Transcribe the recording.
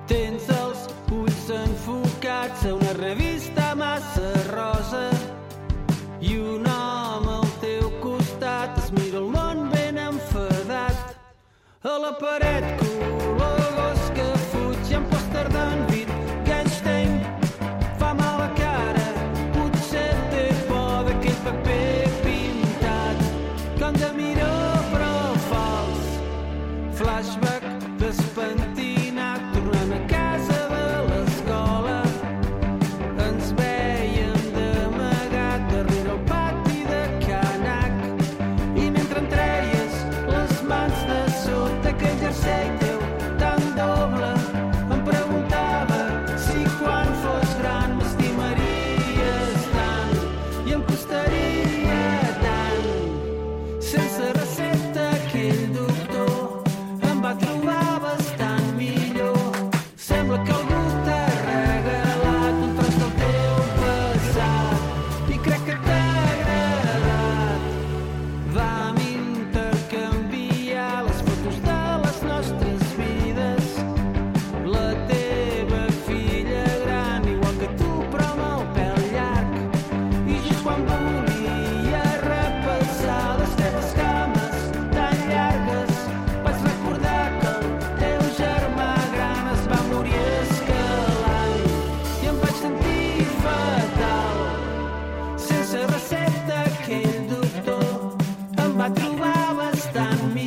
Tens els ulls enfocats a una revista massa rosa i un home al teu costat es mira el món ben enfadat. A la paret color gos que fuig i en pòster d'en Wittgenstein fa mal a cara, potser té por d'aquell paper pintat que hem de mirar però fals. Flashback despentinat tornant a casa de l'escola, ens vèiem d'amagat darrere el pati de Canac i mentre em treies les mans de sota aquell jersei teu tan doble em preguntava si quan fos gran m'estimaries tant i em costaria tant. Sense recepta aquell doctor em va trobar bastant millor. Sembla que algú t'ha regalat un tros del teu passat i crec que t'ha agradat. Vam intercanviar les fotos de les nostres vides. La teva filla gran igual que tu però amb el pèl llarg i just quan volia repassar les teves cames tan llargues vaig recordar que el teu germà gran es va morir escalant i em vaig sentir fatal. Sense recepta aquell doctor em va trobar bastant millor.